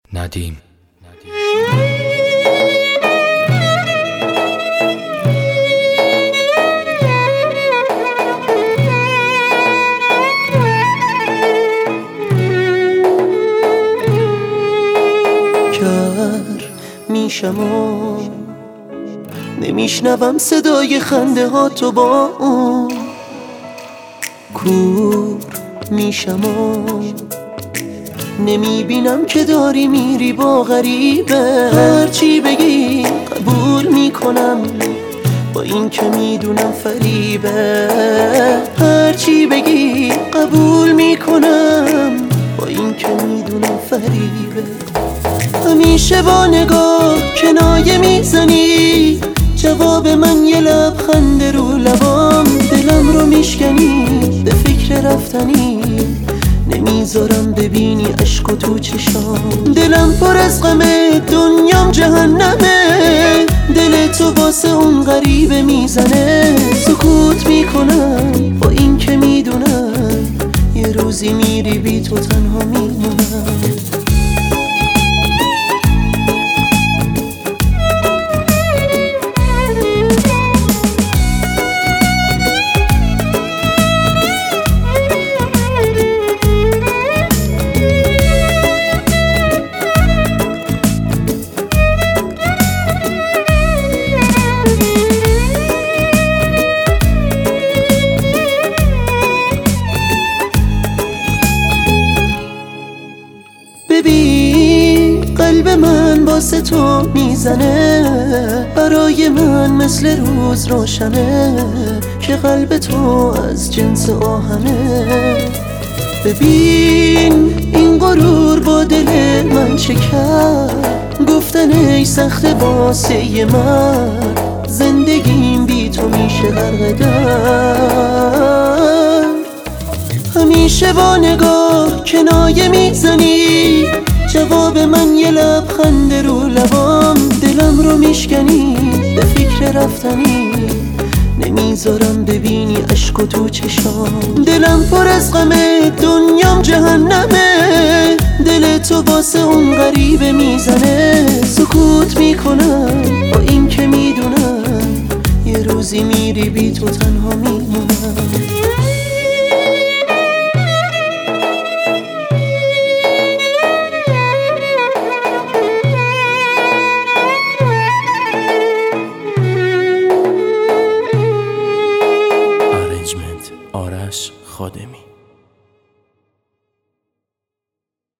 ندیم. کر میشم و نمیشنوم صدای خنده ها تو با اون. کور میشم و نمیبینم که داری میری با غریبه. هرچی بگی قبول میکنم با این که میدونم فریبه. هرچی بگی قبول میکنم با این که میدونم فریبه. همیشه با نگاه کنایه میزنی، جواب من یه لبخند رو لبام. دلم رو میشکنی به فکر رفتنی، نمیذارم ببینی عشق و تو چشام. دلم پر از غمه، دنیام جهنمه. دل تو واسه اون غریبه میزنه. سکوت میکنم با این که میدونم یه روزی میری بی تو تنها میمونم. ببین قلب من واسه تو میزنه، برای من مثل روز روشنه که قلب تو از جنس آهنه. ببین این غرور با دل من چه کرد، گفتن ای سخت واسه من، زندگیم بی تو میشه غرق در. همیشه با نگاه کنایه میزنی، جواب من یه لبخند رو لبام. دلم رو میشکنی به فکر رفتنی، نمیذارم ببینی عشق و تو چشام. دلم پر از غمه، دنیام جهنمه. دل تو واسه اون غریبه میزنه. سکوت میکنم با این که میدونم یه روزی میری بی تو تنها میمونم.